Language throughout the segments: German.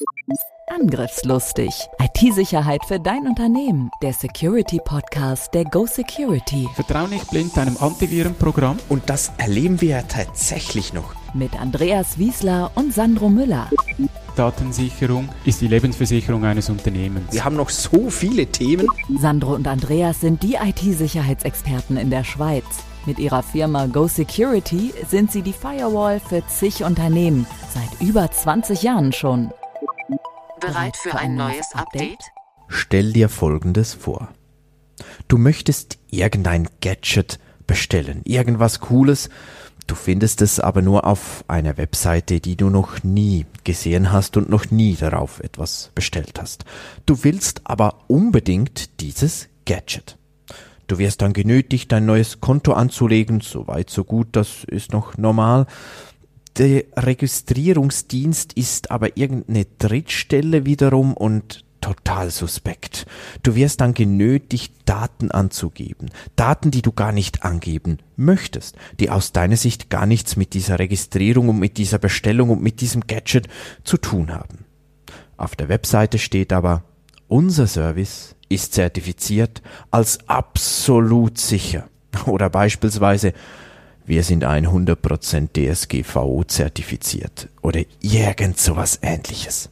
Angriffslustig. IT-Sicherheit für dein Unternehmen. Der Security-Podcast der Go Security. Vertrau nicht blind deinem Antivirenprogramm. Und das erleben wir ja tatsächlich noch. Mit Andreas Wiesler und Sandro Müller. Datensicherung ist die Lebensversicherung eines Unternehmens. Wir haben noch so viele Themen. Sandro und Andreas sind die IT-Sicherheitsexperten in der Schweiz. Mit ihrer Firma Go Security sind sie die Firewall für zig Unternehmen. Seit über 20 Jahren schon. Bereit für ein neues Update? Stell dir Folgendes vor. Du möchtest irgendein Gadget bestellen, irgendwas Cooles. Du findest es aber nur auf einer Webseite, die du noch nie gesehen hast und noch nie darauf etwas bestellt hast. Du willst aber unbedingt dieses Gadget. Du wirst dann genötigt, dein neues Konto anzulegen. So weit, so gut, das ist noch normal. Der Registrierungsdienst ist aber irgendeine Drittstelle wiederum und total suspekt. Du wirst dann genötigt, Daten anzugeben. Daten, die du gar nicht angeben möchtest, die aus deiner Sicht gar nichts mit dieser Registrierung und mit dieser Bestellung und mit diesem Gadget zu tun haben. Auf der Webseite steht aber, unser Service ist zertifiziert als absolut sicher. Oder beispielsweise, wir sind 100% DSGVO zertifiziert. Oder irgend sowas Ähnliches.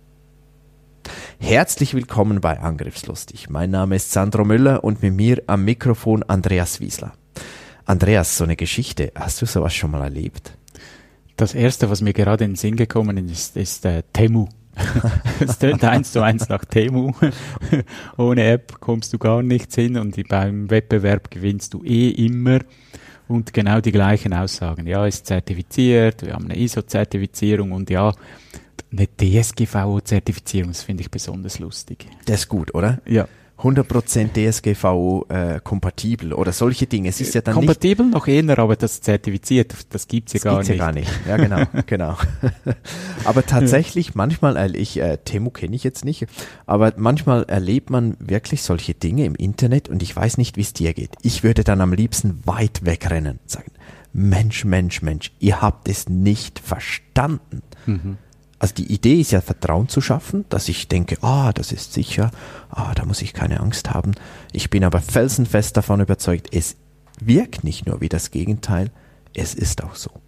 Herzlich willkommen bei Angriffslustig. Mein Name ist Sandro Müller und mit mir am Mikrofon Andreas Wiesler. Andreas, so eine Geschichte, hast du sowas schon mal erlebt? Das erste, was mir gerade in den Sinn gekommen ist Temu. Es tönt 1:1 nach Temu. Ohne App kommst du gar nichts hin und beim Wettbewerb gewinnst du immer. Und genau die gleichen Aussagen. Ja, ist zertifiziert, wir haben eine ISO-Zertifizierung und ja, eine DSGVO-Zertifizierung, das finde ich besonders lustig. Das ist gut, oder? Ja. 100% DSGVO kompatibel oder solche Dinge. Es ist ja dann kompatibel noch eher, aber das zertifiziert, das gibt's ja gar nicht. Ja gar nicht. Ja, genau, genau. Aber tatsächlich, manchmal, Temu kenne ich jetzt nicht, aber manchmal erlebt man wirklich solche Dinge im Internet und ich weiß nicht, wie es dir geht. Ich würde dann am liebsten weit wegrennen und sagen, Mensch, ihr habt es nicht verstanden. Mhm. Also die Idee ist ja, Vertrauen zu schaffen, dass ich denke, das ist sicher, da muss ich keine Angst haben. Ich bin aber felsenfest davon überzeugt, es wirkt nicht nur wie das Gegenteil, es ist auch so.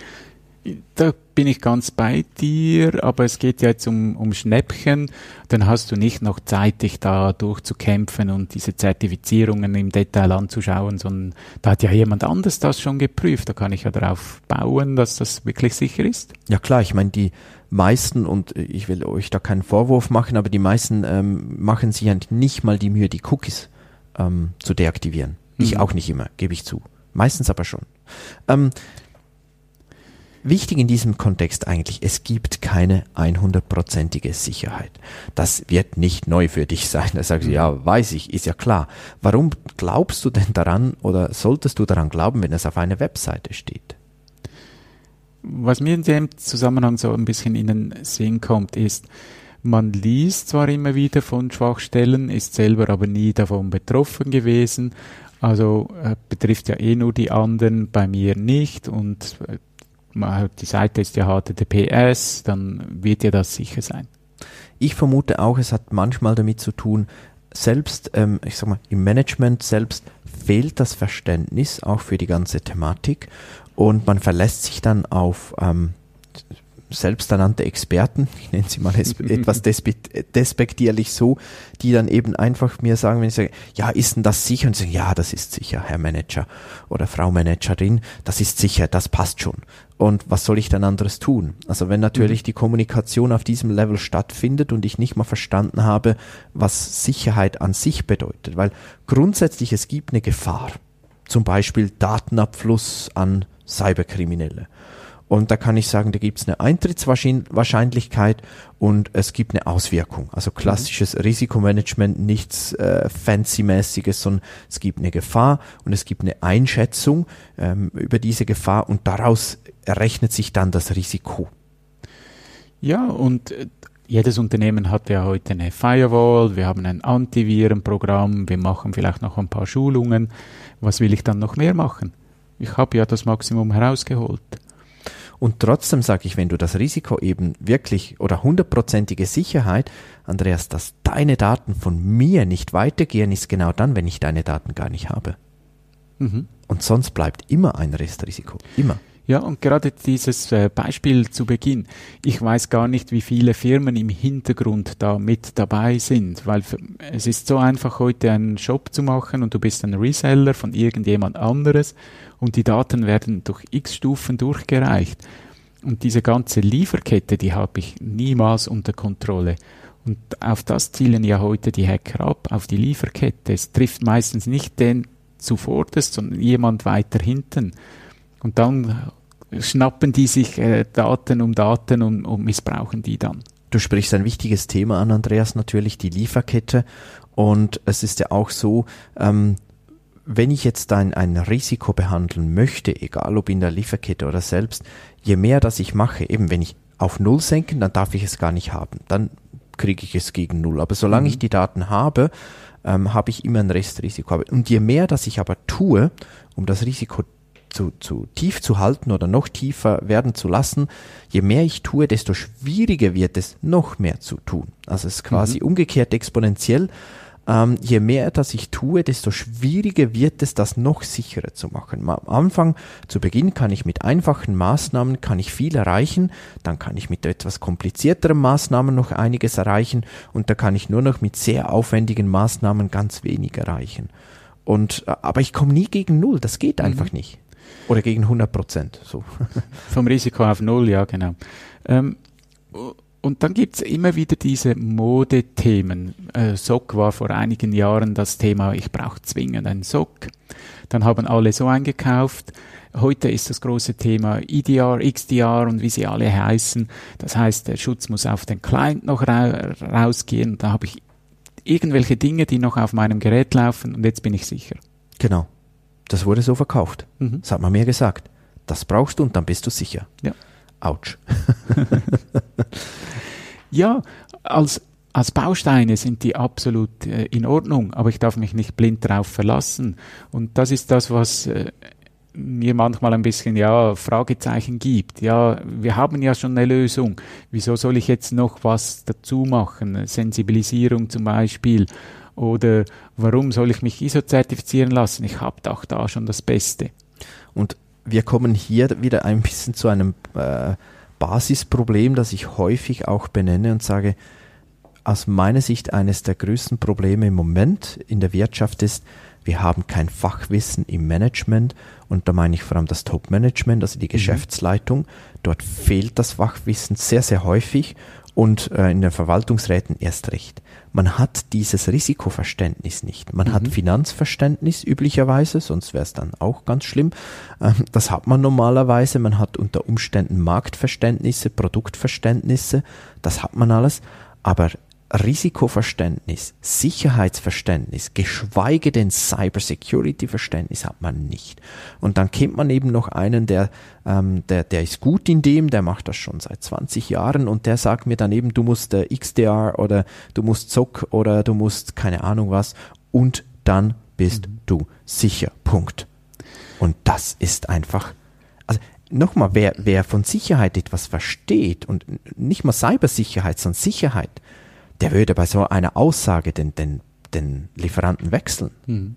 Da bin ich ganz bei dir, aber es geht ja jetzt um Schnäppchen. Dann hast du nicht noch Zeit, dich da durchzukämpfen und diese Zertifizierungen im Detail anzuschauen, sondern da hat ja jemand anders das schon geprüft. Da kann ich ja darauf bauen, dass das wirklich sicher ist. Ja klar, ich meine, die meisten, und ich will euch da keinen Vorwurf machen, aber die meisten machen sich ja nicht mal die Mühe, die Cookies zu deaktivieren. Ich auch nicht immer, gebe ich zu. Meistens aber schon. Wichtig in diesem Kontext eigentlich, es gibt keine 100%ige Sicherheit. Das wird nicht neu für dich sein. Da sagst du, ja, weiß ich, ist ja klar. Warum glaubst du denn daran oder solltest du daran glauben, wenn es auf einer Webseite steht? Was mir in dem Zusammenhang so ein bisschen in den Sinn kommt, ist, man liest zwar immer wieder von Schwachstellen, ist selber aber nie davon betroffen gewesen. Also betrifft ja nur die anderen, bei mir nicht und die Seite ist ja HTTPS, dann wird ja das sicher sein. Ich vermute auch, es hat manchmal damit zu tun, selbst, ich sag mal, im Management selbst fehlt das Verständnis auch für die ganze Thematik und man verlässt sich dann auf selbsternannte Experten, ich nenne sie mal etwas despektierlich so, die dann eben einfach mir sagen, wenn ich sage, ja, ist denn das sicher? Und sie sagen, ja, das ist sicher, Herr Manager oder Frau Managerin, das ist sicher, das passt schon. Und was soll ich dann anderes tun? Also wenn natürlich die Kommunikation auf diesem Level stattfindet und ich nicht mal verstanden habe, was Sicherheit an sich bedeutet, weil grundsätzlich es gibt eine Gefahr, zum Beispiel Datenabfluss an Cyberkriminelle. Und da kann ich sagen, da gibt es eine Eintrittswahrscheinlichkeit und es gibt eine Auswirkung. Also klassisches Risikomanagement, nichts Fancy-mäßiges, sondern es gibt eine Gefahr und es gibt eine Einschätzung über diese Gefahr und daraus errechnet sich dann das Risiko. Ja, und jedes Unternehmen hat ja heute eine Firewall, wir haben ein Antivirenprogramm, wir machen vielleicht noch ein paar Schulungen. Was will ich dann noch mehr machen? Ich habe ja das Maximum herausgeholt. Und trotzdem sage ich, wenn du das Risiko eben wirklich oder 100%ige Sicherheit, Andreas, dass deine Daten von mir nicht weitergehen, ist genau dann, wenn ich deine Daten gar nicht habe. Und sonst bleibt immer ein Restrisiko. Immer. Ja, und gerade dieses Beispiel zu Beginn, ich weiß gar nicht, wie viele Firmen im Hintergrund da mit dabei sind, weil es ist so einfach, heute einen Shop zu machen und du bist ein Reseller von irgendjemand anderes und die Daten werden durch x Stufen durchgereicht. Und diese ganze Lieferkette, die habe ich niemals unter Kontrolle. Und auf das zielen ja heute die Hacker ab, auf die Lieferkette. Es trifft meistens nicht den zuvorderst, sondern jemand weiter hinten. Und dann schnappen die sich Daten und missbrauchen die dann. Du sprichst ein wichtiges Thema an, Andreas, natürlich die Lieferkette. Und es ist ja auch so, wenn ich jetzt ein Risiko behandeln möchte, egal ob in der Lieferkette oder selbst, je mehr das ich mache, eben wenn ich auf Null senke, dann darf ich es gar nicht haben. Dann kriege ich es gegen Null. Aber solange ich die Daten habe, habe ich immer ein Restrisiko. Und je mehr das ich aber tue, um das Risiko zu tief zu halten oder noch tiefer werden zu lassen, je mehr ich tue, desto schwieriger wird es, noch mehr zu tun. Also es ist quasi umgekehrt exponentiell. Je mehr das ich tue, desto schwieriger wird es, das noch sicherer zu machen. Am Anfang, zu Beginn, kann ich mit einfachen Maßnahmen viel erreichen, dann kann ich mit etwas komplizierteren Maßnahmen noch einiges erreichen und da kann ich nur noch mit sehr aufwendigen Maßnahmen ganz wenig erreichen. Aber ich komme nie gegen Null, das geht einfach nicht. Oder gegen 100%. So. Vom Risiko auf Null, ja genau. Und dann gibt's immer wieder diese Modethemen. Sock war vor einigen Jahren das Thema, ich brauche zwingend einen Sock. Dann haben alle so eingekauft. Heute ist das große Thema EDR, XDR und wie sie alle heißen. Das heißt, der Schutz muss auf den Client noch rausgehen. Da habe ich irgendwelche Dinge, die noch auf meinem Gerät laufen und jetzt bin ich sicher. Genau. Das wurde so verkauft. Das hat man mir gesagt. Das brauchst du und dann bist du sicher. Ja. Autsch. Ja, als Bausteine sind die absolut in Ordnung, aber ich darf mich nicht blind darauf verlassen. Und das ist das, was mir manchmal ein bisschen Fragezeichen gibt. Ja, wir haben ja schon eine Lösung. Wieso soll ich jetzt noch was dazu machen? Sensibilisierung zum Beispiel. Oder warum soll ich mich ISO-zertifizieren lassen? Ich habe doch da schon das Beste. Und wir kommen hier wieder ein bisschen zu einem Basisproblem, das ich häufig auch benenne und sage, aus meiner Sicht eines der größten Probleme im Moment in der Wirtschaft ist, wir haben kein Fachwissen im Management und da meine ich vor allem das Top-Management, also die Geschäftsleitung. Dort fehlt das Fachwissen sehr, sehr häufig und in den Verwaltungsräten erst recht. Man hat dieses Risikoverständnis nicht. Man hat Finanzverständnis üblicherweise, sonst wäre es dann auch ganz schlimm. Das hat man normalerweise. Man hat unter Umständen Marktverständnisse, Produktverständnisse, das hat man alles. Aber Risikoverständnis, Sicherheitsverständnis, geschweige denn Cybersecurity-Verständnis hat man nicht. Und dann kennt man eben noch einen, der ist gut in dem, der macht das schon seit 20 Jahren und der sagt mir dann eben, du musst XDR oder du musst SOC oder du musst keine Ahnung was und dann bist du sicher. Punkt. Und das ist einfach, also nochmal, wer von Sicherheit etwas versteht und nicht mal Cybersicherheit, sondern Sicherheit, der würde bei so einer Aussage den Lieferanten wechseln.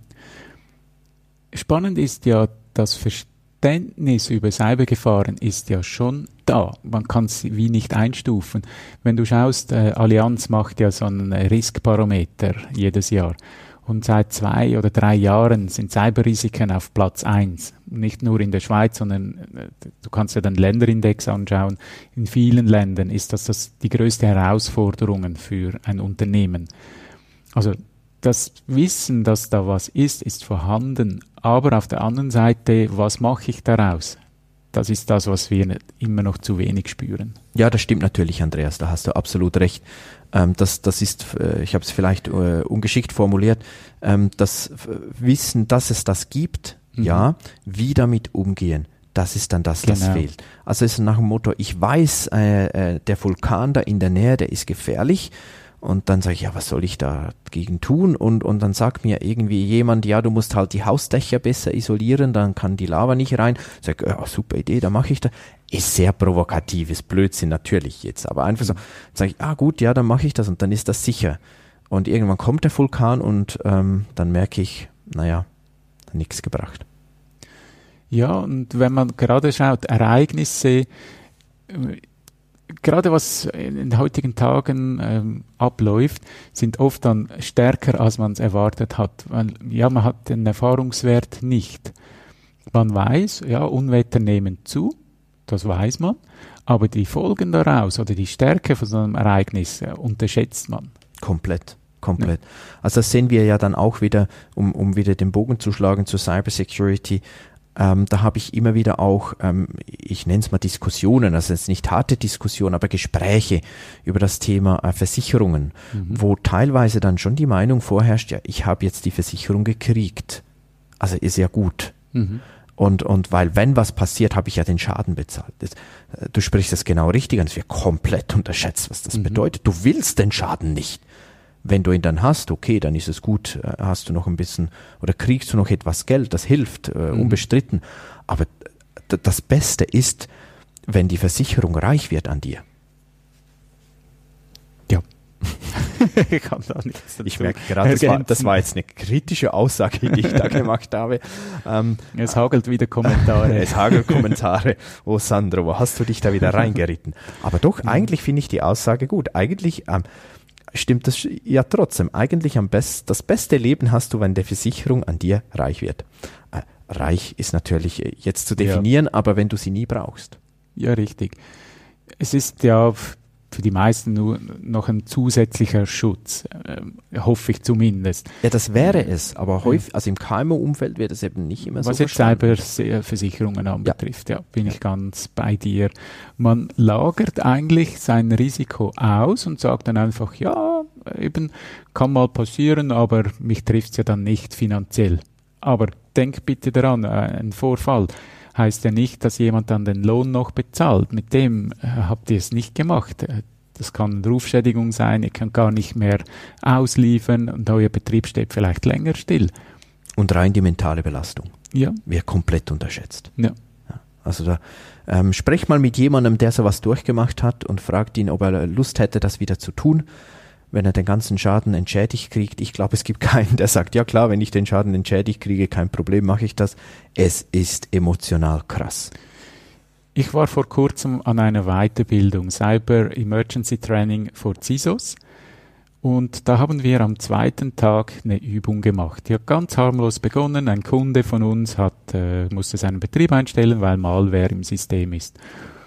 Spannend ist ja, das Verständnis über Cybergefahren ist ja schon da. Man kann es wie nicht einstufen. Wenn du schaust, Allianz macht ja so einen Riskbarometer jedes Jahr. Und seit 2 oder 3 Jahren sind Cyberrisiken auf Platz 1. Nicht nur in der Schweiz, sondern du kannst ja den Länderindex anschauen. In vielen Ländern ist das die größte Herausforderung für ein Unternehmen. Also das Wissen, dass da was ist vorhanden. Aber auf der anderen Seite, was mache ich daraus? Das ist das, was wir immer noch zu wenig spüren. Ja, das stimmt natürlich, Andreas, da hast du absolut recht. Das ist, ich habe es vielleicht ungeschickt formuliert, das Wissen, dass es das gibt, ja, wie damit umgehen, das ist dann das fehlt. Also es ist nach dem Motto, ich weiß, der Vulkan da in der Nähe, der ist gefährlich Und dann sage ich, ja, was soll ich dagegen tun? Und dann sagt mir irgendwie jemand, ja, du musst halt die Hausdächer besser isolieren, dann kann die Lava nicht rein. Sag, ja, super Idee, dann mache ich das. Ist sehr provokatives Blödsinn natürlich jetzt, aber einfach so, sage ich, gut, ja, dann mache ich das und dann ist das sicher. Und irgendwann kommt der Vulkan und dann merke ich, naja, nichts gebracht. Ja, und wenn man gerade schaut, Ereignisse, gerade was in den heutigen Tagen abläuft, sind oft dann stärker, als man es erwartet hat. Weil, ja, man hat den Erfahrungswert nicht. Man weiß, ja, Unwetter nehmen zu, das weiß man, aber die Folgen daraus oder die Stärke von so einem Ereignis unterschätzt man. Komplett. Also das sehen wir ja dann auch wieder, um wieder den Bogen zu schlagen zur Cybersecurity. Da habe ich immer wieder auch, ich nenne es mal Diskussionen, also jetzt nicht harte Diskussionen, aber Gespräche über das Thema Versicherungen, wo teilweise dann schon die Meinung vorherrscht, ja, ich habe jetzt die Versicherung gekriegt. Also ist ja gut. Und weil, wenn was passiert, habe ich ja den Schaden bezahlt. Du sprichst das genau richtig an, es wird komplett unterschätzt, was das bedeutet. Du willst den Schaden nicht. Wenn du ihn dann hast, okay, dann ist es gut, hast du noch ein bisschen oder kriegst du noch etwas Geld, das hilft, unbestritten. Aber das Beste ist, wenn die Versicherung reich wird an dir. Ja. Ich kann da nichts dazu. Ich merke gerade, das war jetzt eine kritische Aussage, die ich da gemacht habe. Es hagelt wieder Kommentare. Es hagelt Kommentare. Oh Sandro, wo hast du dich da wieder reingeritten? Aber doch, eigentlich finde ich die Aussage gut. Eigentlich stimmt das ja trotzdem. Eigentlich das beste Leben hast du, wenn die Versicherung an dir reich wird. Reich ist natürlich jetzt zu definieren, aber wenn du sie nie brauchst. Ja, richtig. Es ist ja für die meisten nur noch ein zusätzlicher Schutz, hoffe ich zumindest. Ja, das wäre es, aber häufig, also im KMU-Umfeld wird es eben nicht immer was so verstanden. Was jetzt Cyberversicherungen anbetrifft, bin ich ganz bei dir. Man lagert eigentlich sein Risiko aus und sagt dann einfach, ja, eben, kann mal passieren, aber mich trifft es ja dann nicht finanziell. Aber denk bitte daran, ein Vorfall heißt ja nicht, dass jemand dann den Lohn noch bezahlt. Mit dem habt ihr es nicht gemacht. Das kann Rufschädigung sein, ihr könnt gar nicht mehr ausliefern und euer Betrieb steht vielleicht länger still. Und rein die mentale Belastung wird komplett unterschätzt. Ja. Also da sprecht mal mit jemandem, der sowas durchgemacht hat und fragt ihn, ob er Lust hätte, das wieder zu tun, wenn er den ganzen Schaden entschädigt kriegt. Ich glaube, es gibt keinen, der sagt, ja klar, wenn ich den Schaden entschädigt kriege, kein Problem, mache ich das. Es ist emotional krass. Ich war vor kurzem an einer Weiterbildung, Cyber Emergency Training for CISOs. Und da haben wir am zweiten Tag eine Übung gemacht. Die hat ganz harmlos begonnen. Ein Kunde von uns musste seinen Betrieb einstellen, weil Malware im System ist.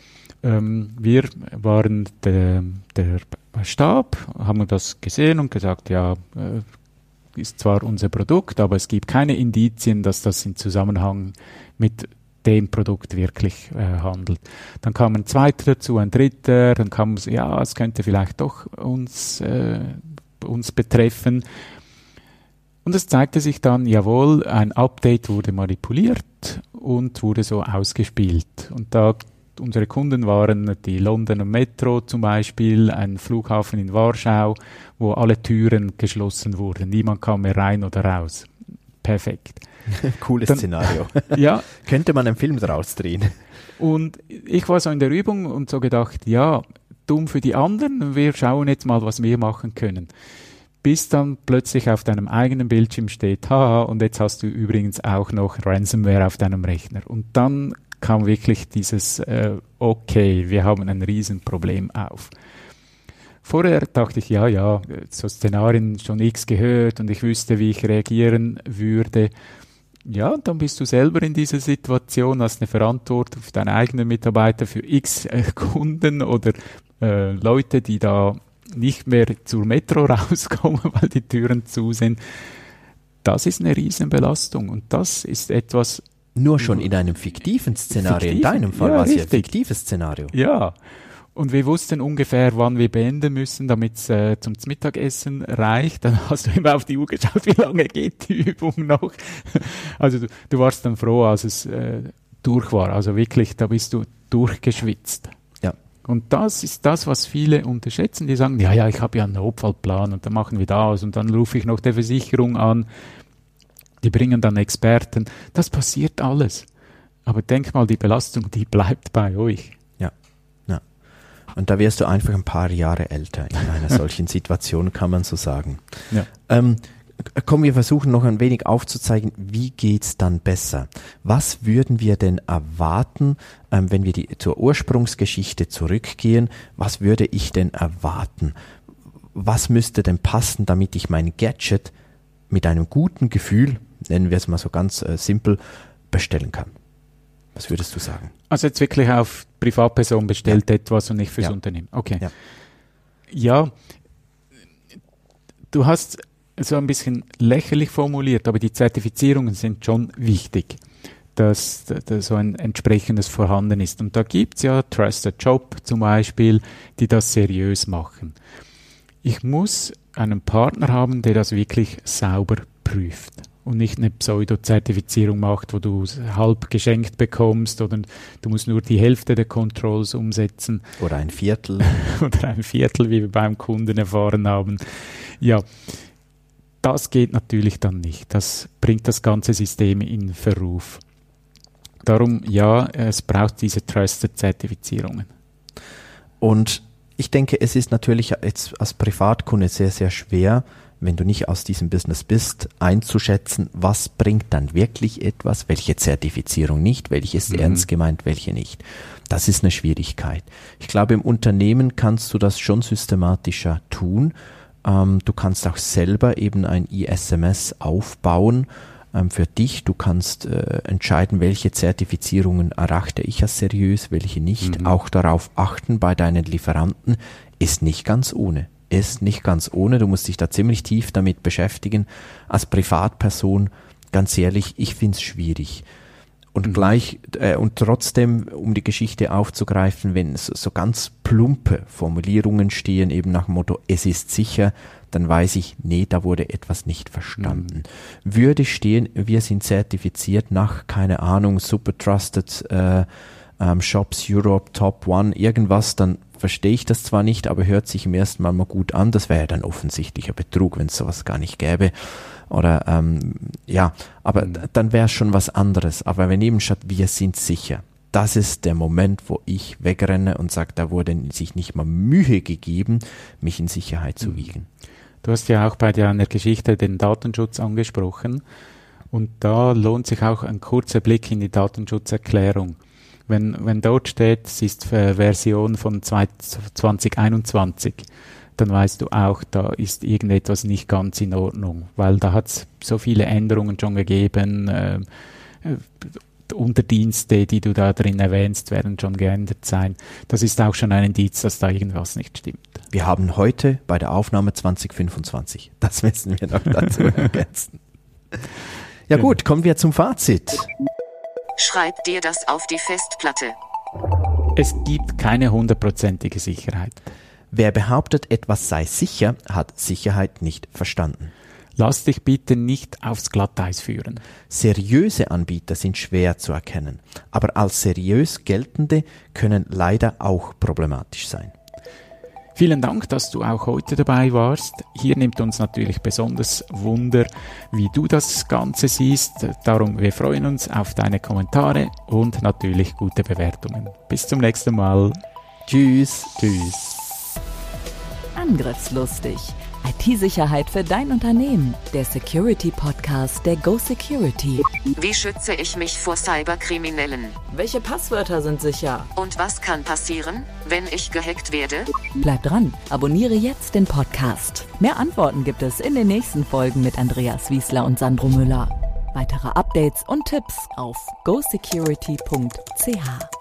Wir waren der Stab, haben das gesehen und gesagt, ja, ist zwar unser Produkt, aber es gibt keine Indizien, dass das in Zusammenhang mit dem Produkt wirklich handelt. Dann kam ein zweiter dazu, ein dritter, dann kam es, ja, es könnte vielleicht doch uns betreffen. Und es zeigte sich dann, jawohl, ein Update wurde manipuliert und wurde so ausgespielt. Und da unsere Kunden waren die Londoner Metro zum Beispiel, ein Flughafen in Warschau, wo alle Türen geschlossen wurden. Niemand kam mehr rein oder raus. Perfekt. Cooles Szenario. Ja. Könnte man einen Film draus drehen. Und ich war so in der Übung und so gedacht, ja, dumm für die anderen, wir schauen jetzt mal, was wir machen können. Bis dann plötzlich auf deinem eigenen Bildschirm steht, haha, und jetzt hast du übrigens auch noch Ransomware auf deinem Rechner. Und dann kam wirklich dieses, okay, wir haben ein Riesenproblem auf. Vorher dachte ich, ja, so Szenarien schon x gehört und ich wüsste, wie ich reagieren würde. Ja, dann bist du selber in dieser Situation, hast eine Verantwortung für deine eigenen Mitarbeiter, für x Kunden oder Leute, die da nicht mehr zur Metro rauskommen, weil die Türen zu sind. Das ist eine Riesenbelastung und das ist etwas... Nur schon in einem fiktiven Szenario, in deinem Fall war es ja ein fiktives Szenario. Ja, und wir wussten ungefähr, wann wir beenden müssen, damit es zum Mittagessen reicht. Dann hast du immer auf die Uhr geschaut, wie lange geht die Übung noch. Also du warst dann froh, als es durch war. Also wirklich, da bist du durchgeschwitzt. Ja, Und das ist das, was viele unterschätzen. Die sagen, ja, ich habe ja einen Notfallplan und dann machen wir das und dann rufe ich noch der Versicherung an. Die bringen dann Experten. Das passiert alles. Aber denk mal, die Belastung, die bleibt bei euch. Ja. Und da wirst du einfach ein paar Jahre älter in einer solchen Situation, kann man so sagen. Ja. Komm, wir versuchen noch ein wenig aufzuzeigen, wie geht's dann besser? Was würden wir denn erwarten, wenn wir zur Ursprungsgeschichte zurückgehen? Was würde ich denn erwarten? Was müsste denn passen, damit ich mein Gadget mit einem guten Gefühl, nennen wir es mal so ganz simpel, bestellen kann? Was würdest du sagen? Also jetzt wirklich auf Privatperson bestellt etwas und nicht fürs Unternehmen. Okay. Ja, du hast so ein bisschen lächerlich formuliert, aber die Zertifizierungen sind schon wichtig, dass so ein entsprechendes vorhanden ist. Und da gibt's ja Trusted Job zum Beispiel, die das seriös machen. Ich muss einen Partner haben, der das wirklich sauber prüft und nicht eine Pseudo-Zertifizierung macht, wo du halb geschenkt bekommst oder du musst nur die Hälfte der Controls umsetzen. Oder ein Viertel. Oder ein Viertel, wie wir beim Kunden erfahren haben. Ja, das geht natürlich dann nicht. Das bringt das ganze System in Verruf. Darum, ja, es braucht diese Trusted-Zertifizierungen. Und ich denke, es ist natürlich jetzt als Privatkunde sehr, sehr schwer, wenn du nicht aus diesem Business bist, einzuschätzen, was bringt dann wirklich etwas, welche Zertifizierung nicht, welche ist ernst gemeint, welche nicht. Das ist eine Schwierigkeit. Ich glaube, im Unternehmen kannst du das schon systematischer tun. Du kannst auch selber eben ein ISMS aufbauen für dich. Du kannst entscheiden, welche Zertifizierungen erachte ich als seriös, welche nicht. Auch darauf achten bei deinen Lieferanten ist nicht ganz ohne. Du musst dich da ziemlich tief damit beschäftigen. Als Privatperson, ganz ehrlich, ich finde es schwierig. Und und trotzdem, um die Geschichte aufzugreifen, wenn so ganz plumpe Formulierungen stehen, eben nach dem Motto, es ist sicher, dann weiß ich, nee, da wurde etwas nicht verstanden. Würde stehen, wir sind zertifiziert nach, keine Ahnung, Super Trusted Shops Europe Top One, irgendwas, dann verstehe ich das zwar nicht, aber hört sich im ersten Mal gut an. Das wäre ja dann offensichtlicher Betrug, wenn es sowas gar nicht gäbe. Oder aber dann wäre es schon was anderes. Aber wenn eben statt, wir sind sicher, das ist der Moment, wo ich wegrenne und sage, da wurde sich nicht mal Mühe gegeben, mich in Sicherheit zu wiegen. Du hast ja auch bei deiner Geschichte den Datenschutz angesprochen und da lohnt sich auch ein kurzer Blick in die Datenschutzerklärung. Wenn dort steht, es ist Version von 2021, dann weißt du auch, da ist irgendetwas nicht ganz in Ordnung, weil da hat es so viele Änderungen schon gegeben, Unterdienste, die du da drin erwähnst, werden schon geändert sein. Das ist auch schon ein Indiz, dass da irgendwas nicht stimmt. Wir haben heute bei der Aufnahme 2025. Das müssen wir noch dazu ergänzen. Ja gut, kommen wir zum Fazit. Schreib dir das auf die Festplatte. Es gibt keine 100%ige Sicherheit. Wer behauptet, etwas sei sicher, hat Sicherheit nicht verstanden. Lass dich bitte nicht aufs Glatteis führen. Seriöse Anbieter sind schwer zu erkennen, aber als seriös geltende können leider auch problematisch sein. Vielen Dank, dass du auch heute dabei warst. Hier nimmt uns natürlich besonders Wunder, wie du das Ganze siehst. Darum, wir freuen uns auf deine Kommentare und natürlich gute Bewertungen. Bis zum nächsten Mal. Tschüss. Tschüss. Angriffslustig. IT-Sicherheit für dein Unternehmen. Der Security-Podcast der Go Security. Wie schütze ich mich vor Cyberkriminellen? Welche Passwörter sind sicher? Und was kann passieren, wenn ich gehackt werde? Bleib dran, abonniere jetzt den Podcast. Mehr Antworten gibt es in den nächsten Folgen mit Andreas Wiesler und Sandro Müller. Weitere Updates und Tipps auf gosecurity.ch.